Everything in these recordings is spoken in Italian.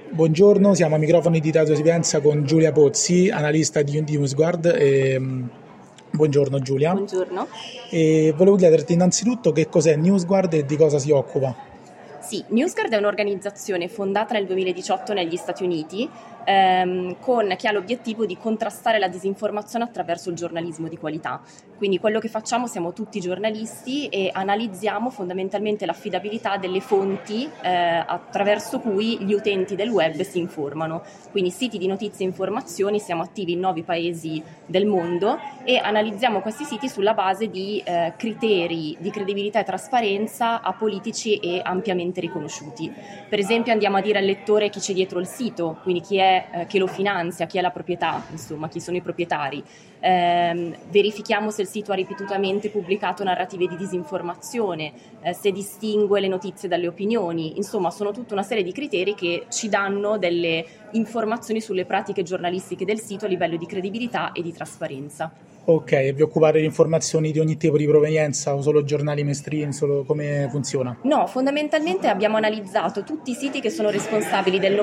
Buongiorno, siamo ai microfoni di Radio Sapienza con Giulia Pozzi, analista di NewsGuard. Buongiorno Giulia. Buongiorno. E volevo chiederti innanzitutto che cos'è NewsGuard e di cosa si occupa. Sì, NewsGuard è un'organizzazione fondata nel 2018 negli Stati Uniti che ha l'obiettivo di contrastare la disinformazione attraverso il giornalismo di qualità. Quindi quello che facciamo, siamo tutti giornalisti e analizziamo fondamentalmente l'affidabilità delle fonti attraverso cui gli utenti del web si informano. Quindi siti di notizie e informazioni, siamo attivi in 9 paesi del mondo e analizziamo questi siti sulla base di criteri di credibilità e trasparenza apolitici e ampiamente riconosciuti. Per esempio andiamo a dire al lettore chi c'è dietro il sito, quindi chi è che lo finanzia, chi è la proprietà, insomma chi sono i proprietari. Verifichiamo se il sito ha ripetutamente pubblicato narrative di disinformazione, se distingue le notizie dalle opinioni. Insomma, sono tutta una serie di criteri che ci danno delle informazioni sulle pratiche giornalistiche del sito a livello di credibilità e di trasparenza. Ok, e vi occupate di informazioni di ogni tipo di provenienza o solo giornali mainstream, solo come funziona? No, fondamentalmente abbiamo analizzato tutti i siti che sono responsabili del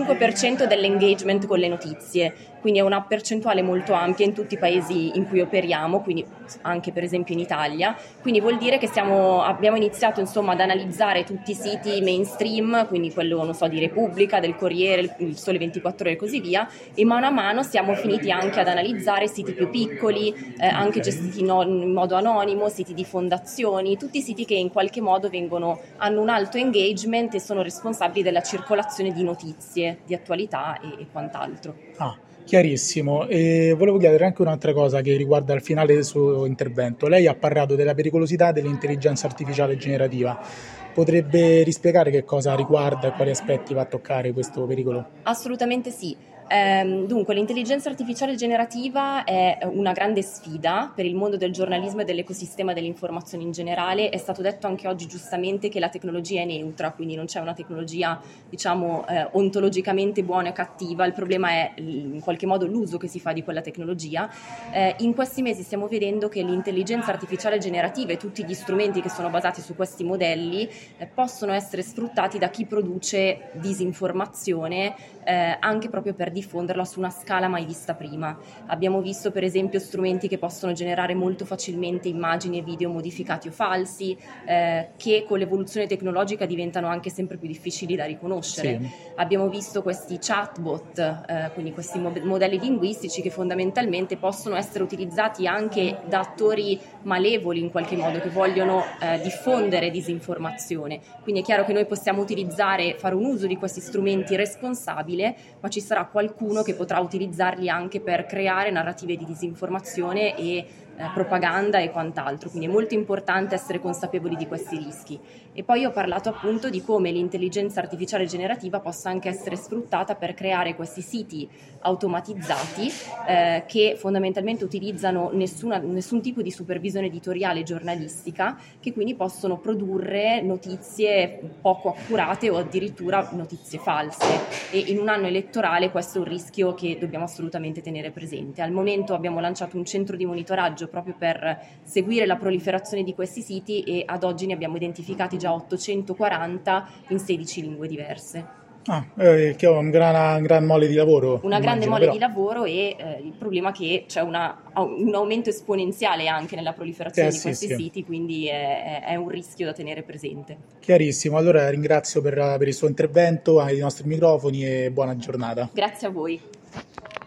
95% dell'engagement con le notizie, quindi è una percentuale molto ampia in tutti i paesi in cui operiamo, quindi anche per esempio in Italia, quindi vuol dire che abbiamo iniziato insomma ad analizzare tutti i siti mainstream, quindi quello non so di Repubblica, del Corriere, il Sole 24 Ore e così via, e mano a mano siamo finiti anche ad analizzare siti più piccoli, anche gestiti in modo anonimo, siti di fondazioni, tutti i siti che in qualche modo hanno un alto engagement e sono responsabili della circolazione di notizie, di attualità e quant'altro. Chiarissimo. E volevo chiedere anche un'altra cosa che riguarda il finale del suo intervento. Lei ha parlato della pericolosità dell'intelligenza artificiale generativa. Potrebbe rispiegare che cosa riguarda e quali aspetti va a toccare questo pericolo? Assolutamente sì. Dunque, l'intelligenza artificiale generativa è una grande sfida per il mondo del giornalismo e dell'ecosistema dell'informazione in generale. È stato detto anche oggi giustamente che la tecnologia è neutra, quindi non c'è una tecnologia, ontologicamente buona e cattiva. Il problema è in qualche modo l'uso che si fa di quella tecnologia. In questi mesi stiamo vedendo che l'intelligenza artificiale generativa e tutti gli strumenti che sono basati su questi modelli possono essere sfruttati da chi produce disinformazione, anche proprio per diffonderla su una scala mai vista prima. Abbiamo visto per esempio strumenti che possono generare molto facilmente immagini e video modificati o falsi, che con l'evoluzione tecnologica diventano anche sempre più difficili da riconoscere. Sì. Abbiamo visto questi chatbot, quindi questi modelli linguistici che fondamentalmente possono essere utilizzati anche da attori malevoli in qualche modo, che vogliono diffondere disinformazione. Quindi è chiaro che noi possiamo fare un uso di questi strumenti responsabile, ma ci sarà qualcuno che potrà utilizzarli anche per creare narrative di disinformazione e propaganda e quant'altro, quindi è molto importante essere consapevoli di questi rischi. E poi ho parlato appunto di come l'intelligenza artificiale generativa possa anche essere sfruttata per creare questi siti automatizzati che fondamentalmente utilizzano nessun tipo di supervisione editoriale giornalistica, che quindi possono produrre notizie poco accurate o addirittura notizie false, e in un anno elettorale questo è un rischio che dobbiamo assolutamente tenere presente. Al momento abbiamo lanciato un centro di monitoraggio proprio per seguire la proliferazione di questi siti e ad oggi ne abbiamo identificati già 840 in 16 lingue diverse. Che è un gran mole di lavoro. Una grande mole di lavoro e il problema è che c'è un aumento esponenziale anche nella proliferazione di questi siti, quindi è un rischio da tenere presente. Chiarissimo, allora ringrazio per il suo intervento ai nostri microfoni e buona giornata. Grazie a voi.